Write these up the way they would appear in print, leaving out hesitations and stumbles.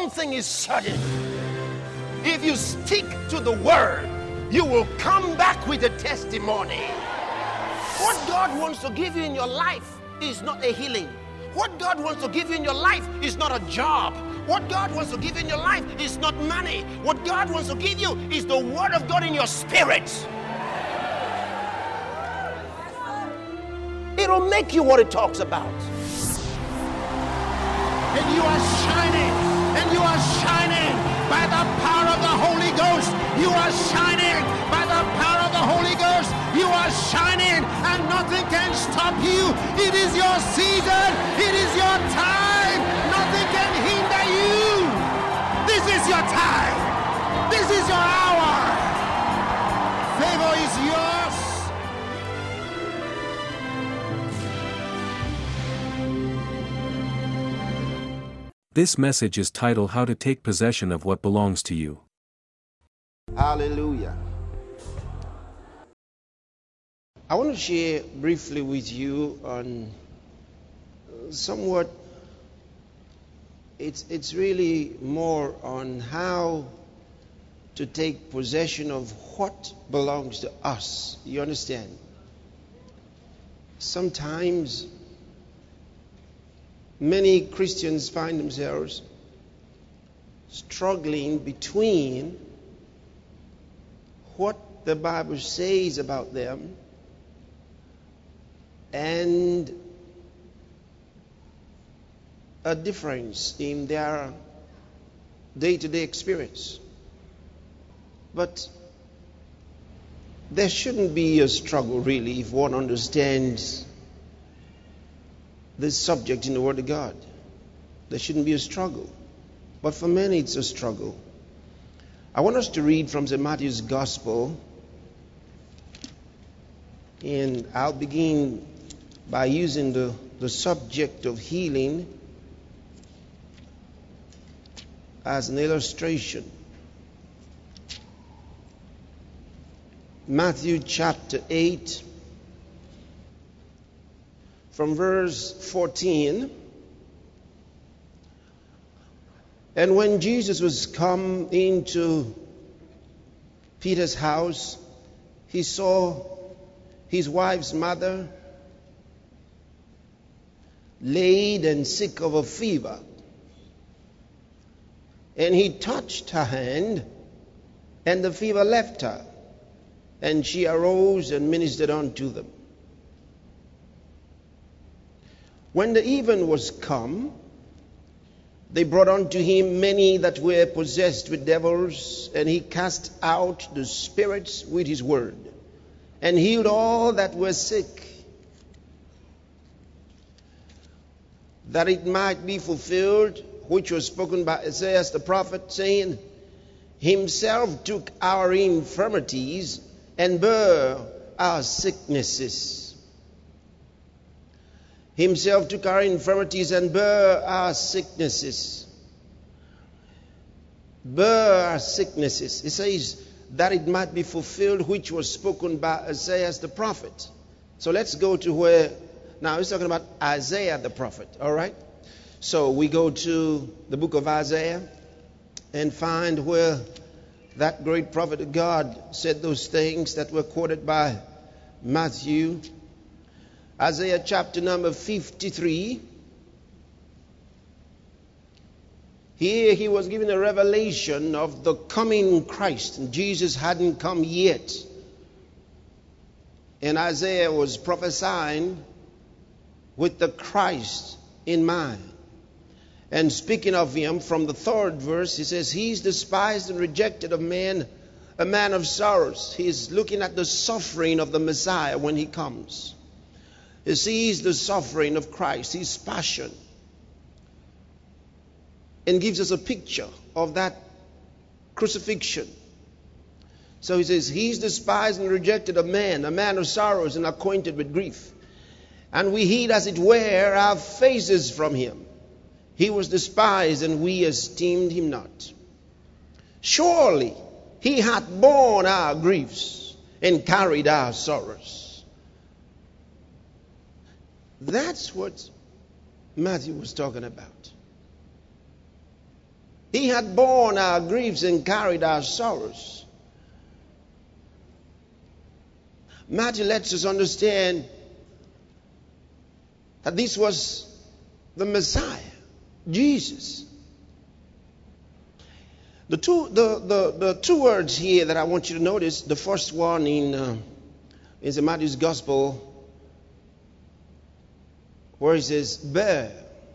one thing is certain. If you stick to the word, you will come back with a testimony. What God wants to give you in your life is not a healing. What God wants to give you in your life is not a job. What God wants to give you in your life is not money. What God wants to give you is the word of God in your spirit. It'll make you what it talks about. And you are shining. And you are shining by the power of the Holy Ghost. You are shining by the power of the Holy Ghost. You are shining and nothing can stop you. It is your season. It is your time. Nothing can hinder you. This is your time. This is your hour. Favor is yours. This message is titled How to Take Possession of What Belongs to You. Hallelujah. I want to share briefly with you on somewhat, it's really more on how to take possession of what belongs to us. You understand? Sometimes many Christians find themselves struggling between what the Bible says about them and a difference in their day-to-day experience. But there shouldn't be a struggle really if one understands this subject in the Word of God. There shouldn't be a struggle. But for many it's a struggle. I want us to read from St. Matthew's Gospel. And I'll begin by using the subject of healing as an illustration. Matthew chapter 8. From verse 14, and when Jesus was come into Peter's house, he saw his wife's mother laid and sick of a fever. And he touched her hand, and the fever left her, and she arose and ministered unto them. When the even was come, they brought unto him many that were possessed with devils, and he cast out the spirits with his word, and healed all that were sick, that it might be fulfilled, which was spoken by Isaiah the prophet, saying, Himself took our infirmities and bare our sicknesses. Himself took our infirmities and bare our sicknesses. Bare our sicknesses. It says that it might be fulfilled which was spoken by Isaiah the prophet. So let's go to where, now he's talking about Isaiah the prophet, all right? So we go to the book of Isaiah and find where that great prophet of God said those things that were quoted by Matthew. Isaiah chapter number 53. Here he was given a revelation of the coming Christ. And Jesus hadn't come yet. And Isaiah was prophesying with the Christ in mind. And speaking of him, from the 3rd verse, he says, He's despised and rejected of men, a man of sorrows. He's looking at the suffering of the Messiah when he comes. He sees the suffering of Christ, his passion, and gives us a picture of that crucifixion. So he says, He's despised and rejected of men, a man of sorrows and acquainted with grief. And we hid, as it were, our faces from him. He was despised, and we esteemed him not. Surely he hath borne our griefs and carried our sorrows. That's what Matthew was talking about. He had borne our griefs and carried our sorrows. Matthew lets us understand that this was the Messiah, Jesus. The two words here that I want you to notice, the first one in Matthew's Gospel, where he says, bear.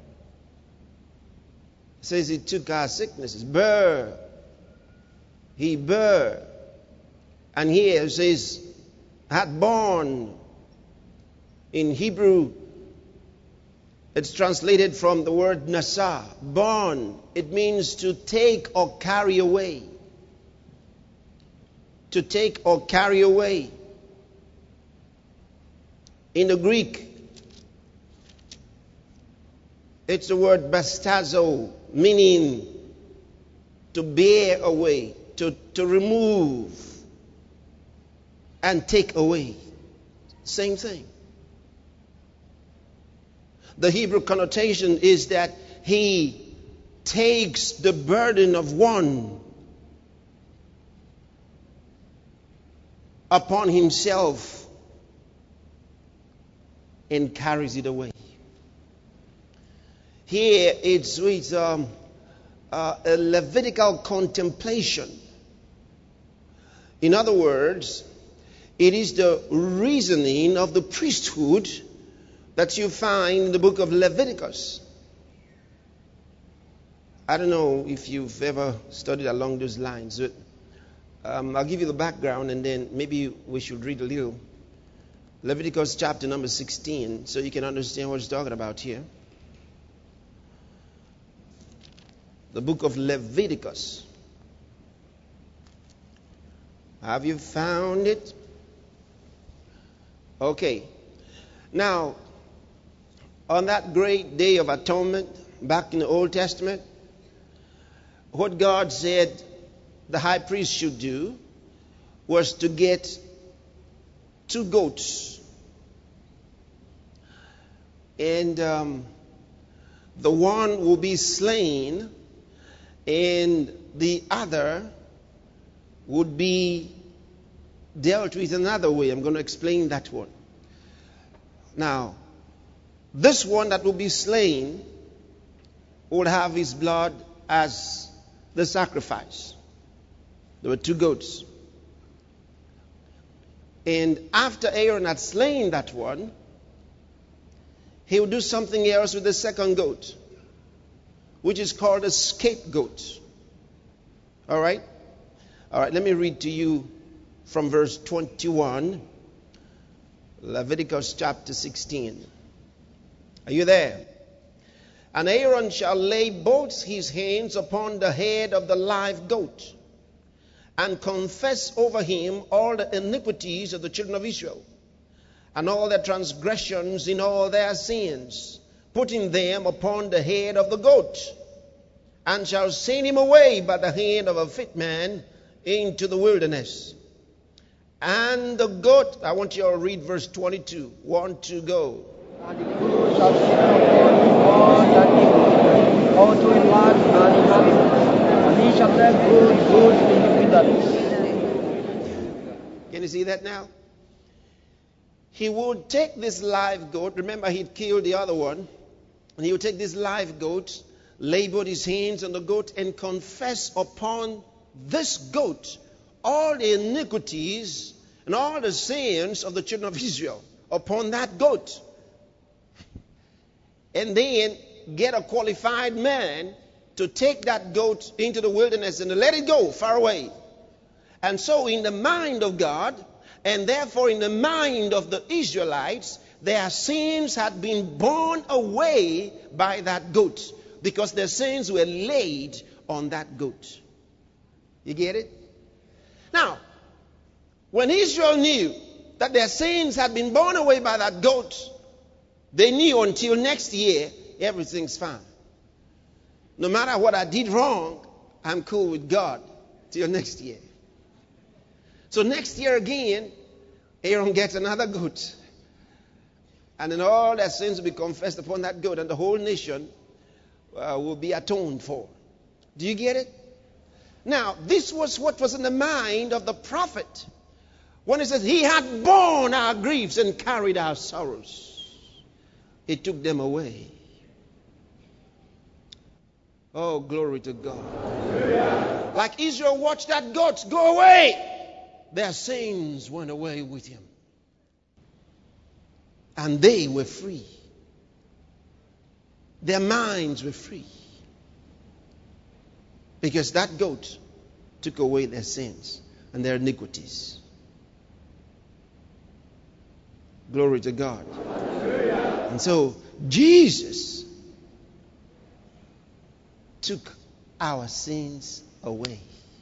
It says he took our sicknesses. Bear. He bear. And here it says, had borne. In Hebrew, it's translated from the word nasa, borne. It means to take or carry away. To take or carry away. In the Greek, it's the word bastazo, meaning to bear away, to remove and take away. Same thing. The Hebrew connotation is that he takes the burden of one upon himself and carries it away. Here it's with a Levitical contemplation. In other words, it is the reasoning of the priesthood that you find in the book of Leviticus. I don't know if you've ever studied along those lines, but I'll give you the background and then maybe we should read a little. Leviticus chapter number 16, so you can understand what it's talking about here. The book of Leviticus. Have you found it? Okay. Now, on that great day of atonement, back in the Old Testament, what God said the high priest should do was to get 2 goats. And the one will be slain, and the other would be dealt with another way. I'm going to explain that one. Now, this one that will be slain would have his blood as the sacrifice. There were 2 goats. And after Aaron had slain that one, he would do something else with the second goat, which is called a scapegoat. All right? All right, let me read to you from verse 21, Leviticus chapter 16. Are you there? And Aaron shall lay both his hands upon the head of the live goat and confess over him all the iniquities of the children of Israel and all their transgressions in all their sins, putting them upon the head of the goat, and shall send him away by the hand of a fit man into the wilderness. And the goat, I want you to read verse 22. 1, 2, go. And the goat shall sit upon all that evil, also in land and in heaven, and he shall let go his goats in the wilderness. Can you see that now? He would take this live goat. Remember, he'd killed the other one. And he would take this live goat, lay both his hands on the goat, and confess upon this goat all the iniquities and all the sins of the children of Israel upon that goat. And then get a qualified man to take that goat into the wilderness and to let it go far away. And so in the mind of God, and therefore in the mind of the Israelites, their sins had been borne away by that goat, because their sins were laid on that goat. You get it? Now, when Israel knew that their sins had been borne away by that goat, they knew until next year, everything's fine. No matter what I did wrong, I'm cool with God till next year. So next year again, Aaron gets another goat. And then all their sins will be confessed upon that goat, and the whole nation will be atoned for. Do you get it? Now, this was what was in the mind of the prophet when he says, he had borne our griefs and carried our sorrows. He took them away. Oh, glory to God. Yeah. Like Israel watched that goats go away, their sins went away with him. And they were free. Their minds were free. Because that goat took away their sins and their iniquities. Glory to God. And so Jesus took our sins away.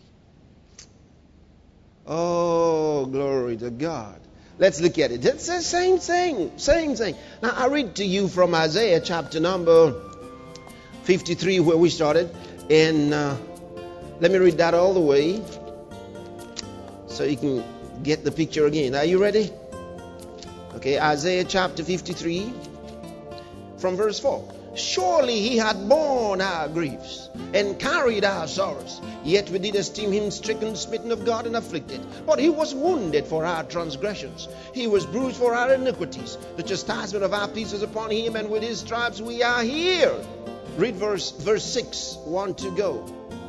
Oh, glory to God. Let's look at it. It's the same thing. Now I read to you from Isaiah chapter number 53 where we started. And let me read that all the way so you can get the picture again. Are you ready? Okay, Isaiah chapter 53 from verse 4. Surely he had borne our griefs and carried our sorrows. Yet we did esteem him stricken, smitten of God, and afflicted. But he was wounded for our transgressions. He was bruised for our iniquities. The chastisement of our peace is upon him, and with his stripes we are healed. Read verse 6. 1 to go.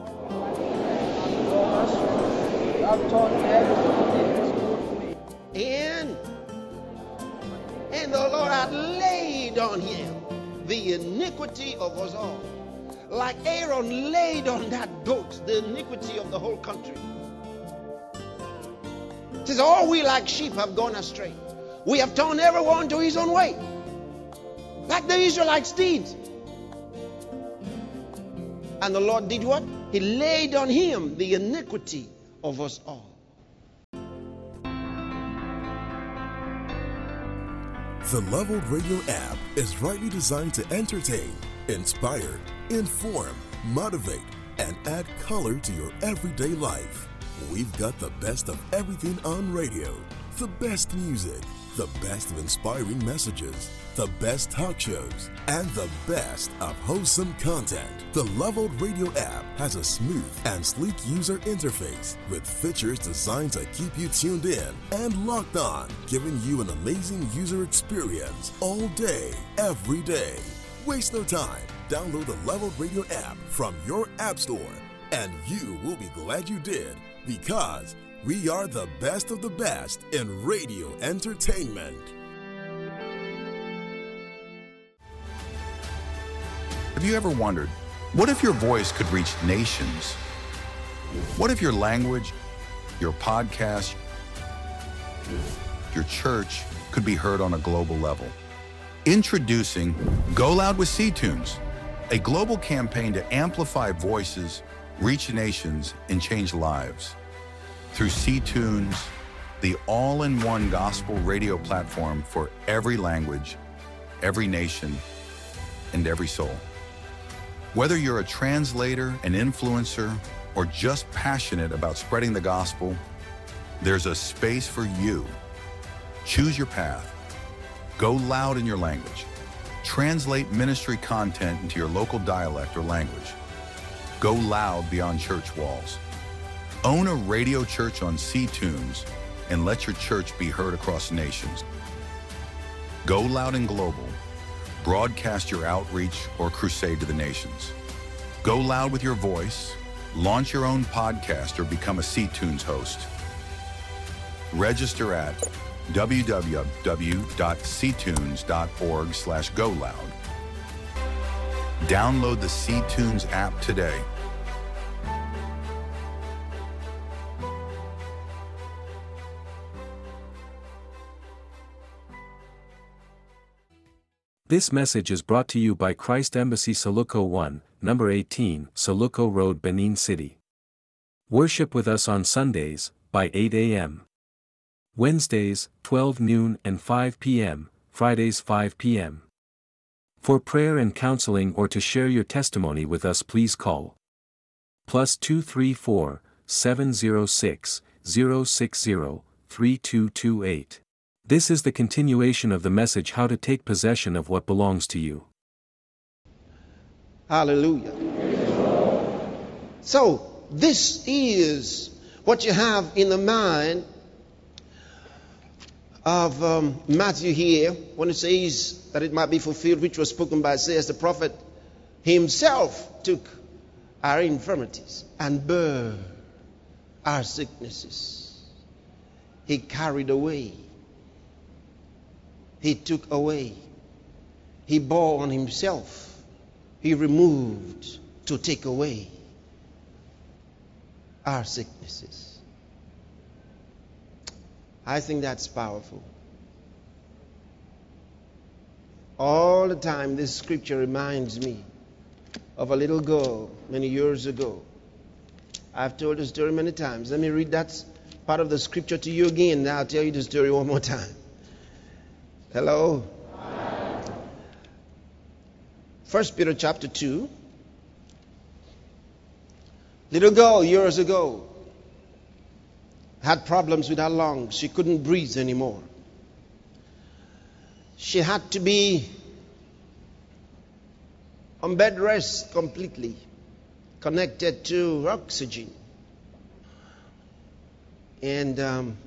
And the Lord had laid on him the iniquity of us all. Like Aaron laid on that goat the iniquity of the whole country. It says, all we like sheep have gone astray. We have turned everyone to his own way. Like the Israelites did. And the Lord did what? He laid on him the iniquity of us all. The Leveled Radio app is rightly designed to entertain, inspire, inform, motivate, and add color to your everyday life. We've got the best of everything on radio, the best music, the best of inspiring messages, the best talk shows, and the best of wholesome content. The Leveled Radio app has a smooth and sleek user interface with features designed to keep you tuned in and locked on, giving you an amazing user experience all day, every day. Waste no time. Download the Leveled Radio app from your app store, and you will be glad you did, because we are the best of the best in radio entertainment. Have you ever wondered, what if your voice could reach nations? What if your language, your podcast, your church could be heard on a global level? Introducing Go Loud with C-Tunes, a global campaign to amplify voices, reach nations, and change lives. Through C-Tunes, the all-in-one gospel radio platform for every language, every nation, and every soul. Whether you're a translator, an influencer, or just passionate about spreading the gospel, there's a space for you. Choose your path. Go loud in your language. Translate ministry content into your local dialect or language. Go loud beyond church walls. Own a radio church on C-Tunes and let your church be heard across nations. Go loud and global. Broadcast your outreach or crusade to the nations. Go loud with your voice. Launch your own podcast or become a C-Tunes host. Register at www.ctunes.org/goloud. Download the C-Tunes app today. This message is brought to you by Christ Embassy Saluco 1, number 18, Saluco Road, Benin City. Worship with us on Sundays, by 8 a.m. Wednesdays, 12 noon and 5 p.m., Fridays 5 p.m. For prayer and counseling or to share your testimony with us, please call +234 706 060 3228. This is the continuation of the message, How to Take Possession of What Belongs to You. Hallelujah. So, this is what you have in the mind of Matthew here when it says that it might be fulfilled, which was spoken by Isaiah the prophet. Himself took our infirmities and bare our sicknesses. He carried away. He took away. He bore on himself. He removed to take away our sicknesses. I think that's powerful. All the time this scripture reminds me of a little girl many years ago. I've told the story many times. Let me read that part of the scripture to you again. Now I'll tell you the story one more time. Hello? 1 Peter chapter 2. Little girl years ago had problems with her lungs. She couldn't breathe anymore. She had to be on bed rest completely, connected to oxygen. And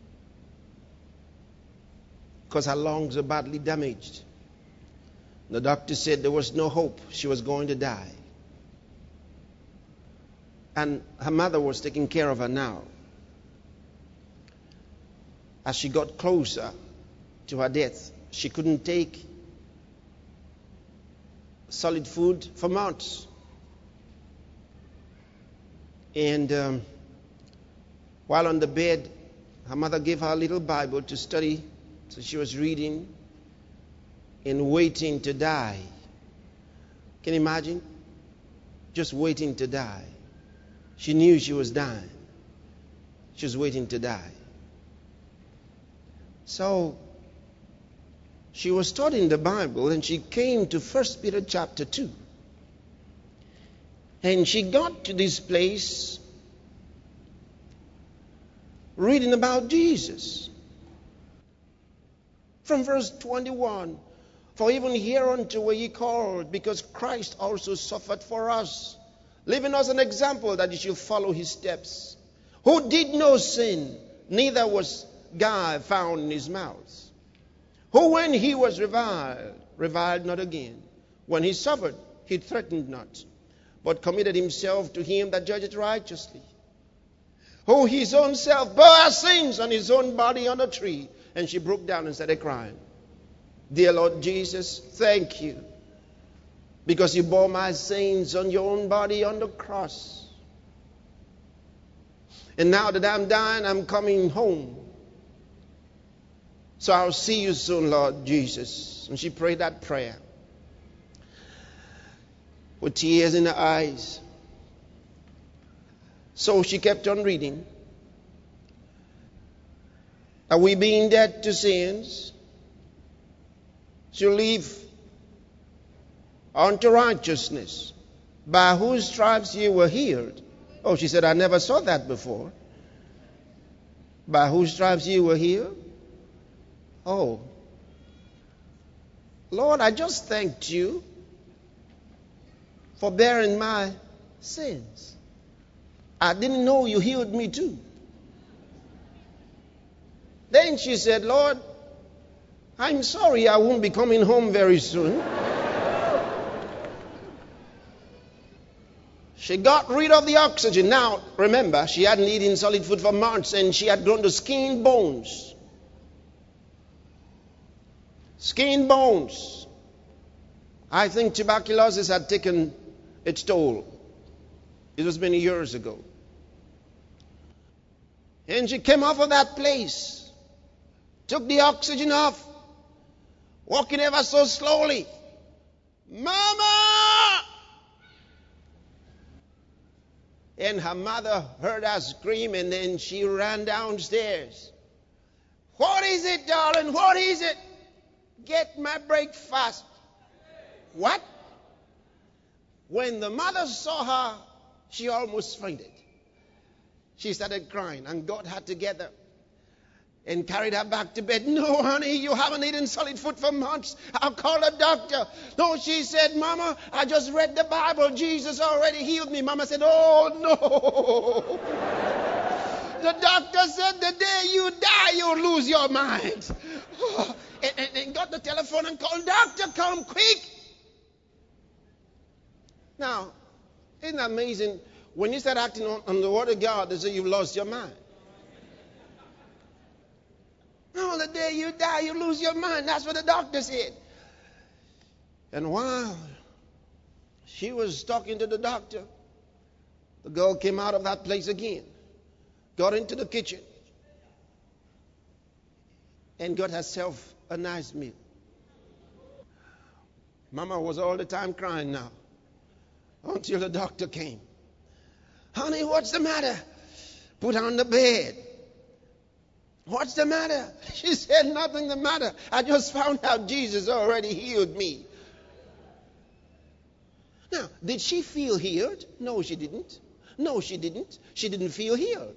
because her lungs were badly damaged, the doctor said there was no hope. She was going to die. And her mother was taking care of her now. As she got closer to her death, she couldn't take solid food for months. And while on the bed, her mother gave her a little Bible to study. So she was reading and waiting to die. Can you imagine? Just waiting to die. She knew she was dying. She was waiting to die. So she was studying the Bible and she came to 1 Peter chapter 2. And she got to this place reading about Jesus. From verse 21. For even hereunto were ye called, because Christ also suffered for us, leaving us an example that you should follow his steps. Who did no sin, neither was guile found in his mouth. Who when he was reviled not again. When he suffered, he threatened not, but committed himself to him that judgeth righteously. Who his own self bore our sins on his own body on a tree. And she broke down and started crying. Dear Lord Jesus, thank you. Because you bore my sins on your own body on the cross. And now that I'm dying, I'm coming home. So I'll see you soon, Lord Jesus. And she prayed that prayer with tears in her eyes. So she kept on reading. That we being dead to sins, shall live unto righteousness, by whose stripes ye were healed. Oh, she said, I never saw that before. By whose stripes ye were healed? Oh, Lord, I just thanked you for bearing my sins. I didn't know you healed me too. Then she said, Lord, I'm sorry I won't be coming home very soon. She got rid of the oxygen. Now, remember, she hadn't eaten solid food for months and she had grown to skin bones. Skin bones. I think tuberculosis had taken its toll. It was many years ago. And she came off of that place. Took the oxygen off. Walking ever so slowly. Mama! And her mother heard her scream and then she ran downstairs. What is it, darling? What is it? Get my breakfast. What? When the mother saw her, she almost fainted. She started crying and got her together. and carried her back to bed. No, honey, you haven't eaten solid food for months. I'll call a doctor. No, she said, Mama, I just read the Bible. Jesus already healed me. Mama said, oh, no. The doctor said, the day you die, you'll lose your mind. And got the telephone and called, doctor, come quick. Now, isn't that amazing? When you start acting on the word of God, they say you've lost your mind. No, the day you die, you lose your mind. That's what the doctor said. And while she was talking to the doctor, the girl came out of that place again, got into the kitchen, and got herself a nice meal. Mama was all the time crying now, until the doctor came. Honey, what's the matter? Put her on the bed. What's the matter? She said, nothing the matter. I just found out Jesus already healed me. Now, did she feel healed? No, she didn't. No, she didn't. She didn't feel healed.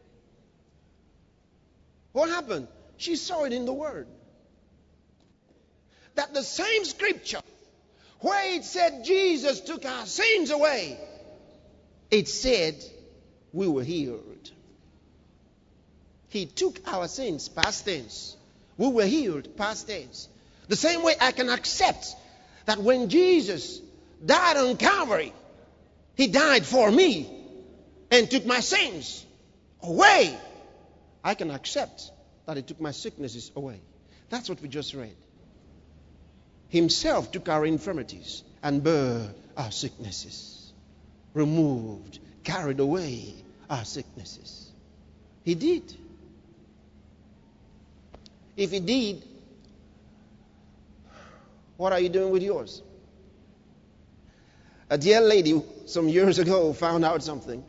What happened? She saw it in the Word. That the same scripture where it said Jesus took our sins away, it said we were healed. He took our sins, past tense. We were healed, past tense. The same way I can accept that when Jesus died on Calvary, He died for me and took my sins away. I can accept that He took my sicknesses away. That's what we just read. Himself took our infirmities and bare our sicknesses. Removed, carried away our sicknesses. He did. If He did, what are you doing with yours? A dear lady some years ago found out something.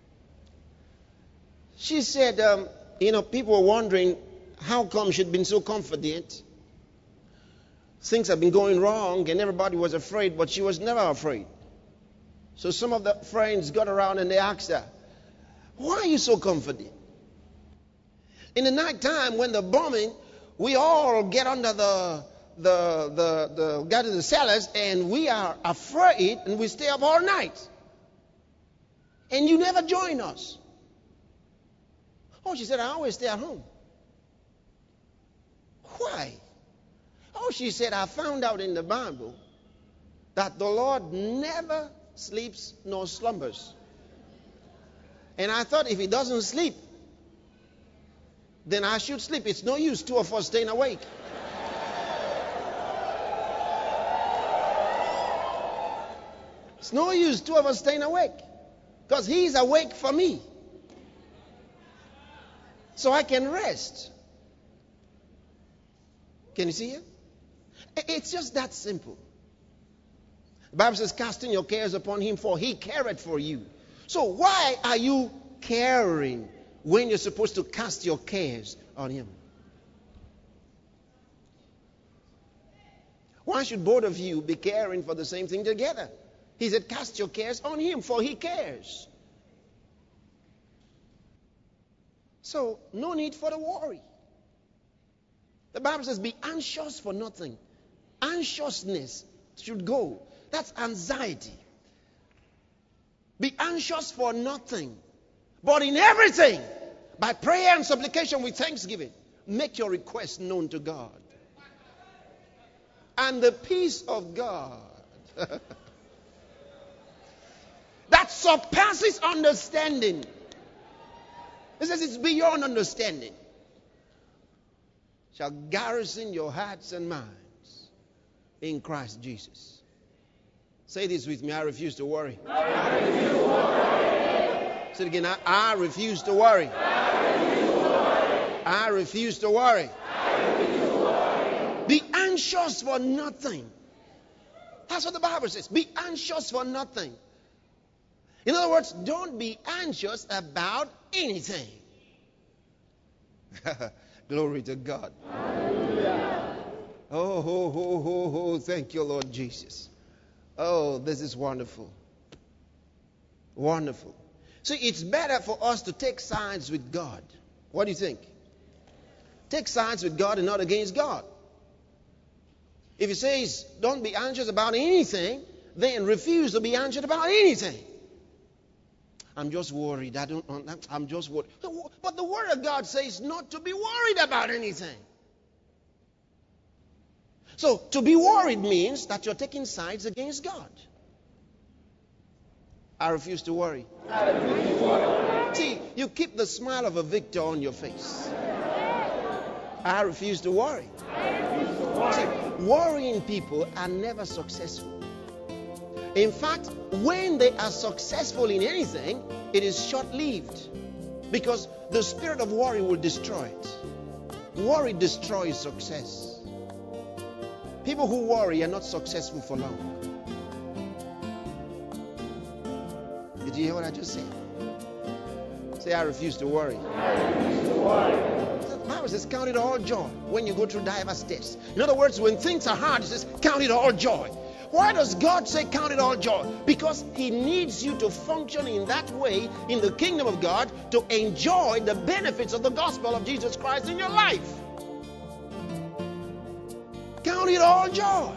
She said, people were wondering how come she'd been so confident. Things had been going wrong and everybody was afraid, but she was never afraid. So some of the friends got around and they asked her, why are you so confident? In the night time when the bombing, we all get under get to the cellars and we are afraid and we stay up all night. And you never join us. Oh, she said, I always stay at home. Why? Oh, she said, I found out in the Bible that the Lord never sleeps nor slumbers. And I thought if He doesn't sleep, then I should sleep. It's no use two of us staying awake. It's no use two of us staying awake. Because He's awake for me. So I can rest. Can you see it? It's just that simple. The Bible says, casting your cares upon Him, for He careth for you. So why are you caring when you're supposed to cast your cares on Him? Why should both of you be caring for the same thing together? He said, cast your cares on Him, for He cares. So, no need for the worry. The Bible says, be anxious for nothing. Anxiousness should go. That's anxiety. Be anxious for nothing. But in everything, by prayer and supplication with thanksgiving, make your request known to God. And the peace of God that surpasses understanding. It says it's beyond understanding. Shall garrison your hearts and minds in Christ Jesus. Say this with me. I refuse to worry. I refuse to worry. Say it again. I refuse to worry. I refuse to worry. Be anxious for nothing. That's what the Bible says. Be anxious for nothing. In other words, don't be anxious about anything. Glory to God. Oh, thank you, Lord Jesus. Oh, this is wonderful. Wonderful. See, it's better for us to take sides with God. What do you think? Take sides with God and not against God. If he says, don't be anxious about anything, then refuse to be anxious about anything. I'm just worried. I'm just worried. But the Word of God says not to be worried about anything. So, to be worried means that you're taking sides against God. I refuse to worry. See, you keep the smile of a victor on your face. I refuse to worry. See, worrying people are never successful. In fact, when they are successful in anything, it is short-lived. Because the spirit of worry will destroy it. Worry destroys success. People who worry are not successful for long. Did you hear what I just said? Say, I refuse to worry. I refuse to worry. The Bible says, count it all joy when you go through diverse tests. In other words, when things are hard, it says, count it all joy. Why does God say count it all joy? Because He needs you to function in that way in the kingdom of God to enjoy the benefits of the gospel of Jesus Christ in your life. Count it all joy.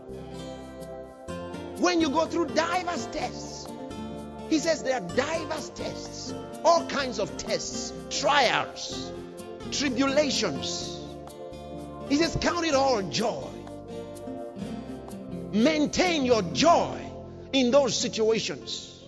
When you go through diverse tests, He says there are diverse tests, all kinds of tests, trials, tribulations. He says count it all joy. Maintain your joy in those situations.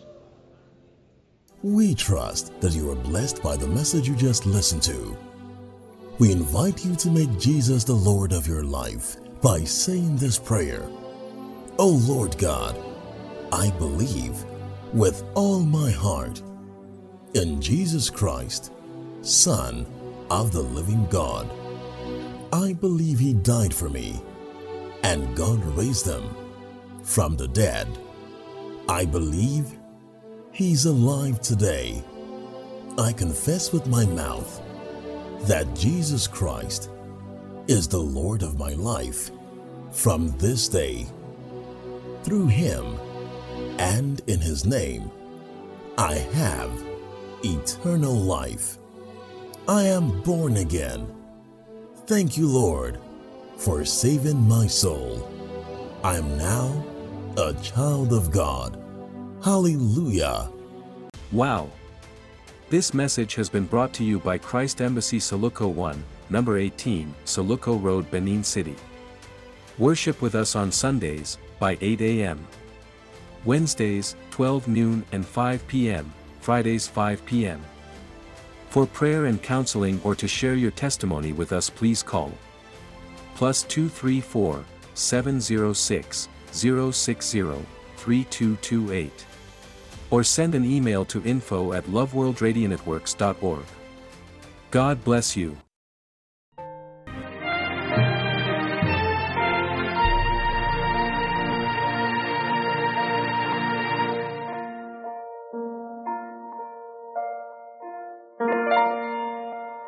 We trust that you are blessed by the message you just listened to. We invite you to make Jesus the Lord of your life by saying this prayer. Oh Lord God, I believe with all my heart in Jesus Christ, Son of the living God. I believe He died for me and God raised Him from the dead. I believe He's alive today. I confess with my mouth that Jesus Christ is the Lord of my life from this day. Through Him and in His name, I have eternal life. I am born again. Thank you, Lord, for saving my soul. I am now a child of God. Hallelujah. Wow! This message has been brought to you by Christ Embassy Soluco 1, number 18, Soluco Road, Benin City. Worship with us on Sundays, by 8 a.m. Wednesdays, 12 noon and 5 p.m., Fridays 5 p.m. For prayer and counseling or to share your testimony with us, please call +234 706 060 3228 or send an email to info@loveworldradionetworks.org. God bless you.